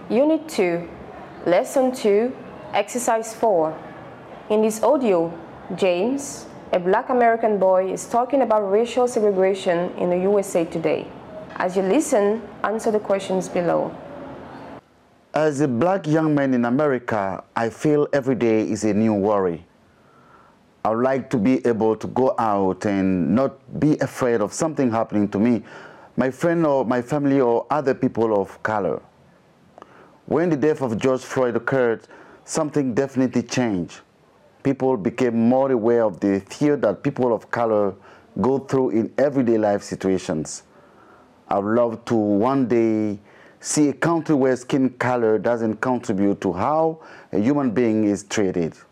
Unit 2, Lesson 2, Exercise 4. In this audio, James, a black American boy, is talking about racial segregation in the USA today. As you listen, answer the questions below. As a black young man in America, I feel every day is a new worry. I would like to be able to go out and not be afraid of something happening to me, my friend or my family or other people of color. When the death of George Floyd occurred, something definitely changed. People became more aware of the fear that people of color go through in everyday life situations. I would love to one day see a country where skin color doesn't contribute to how a human being is treated.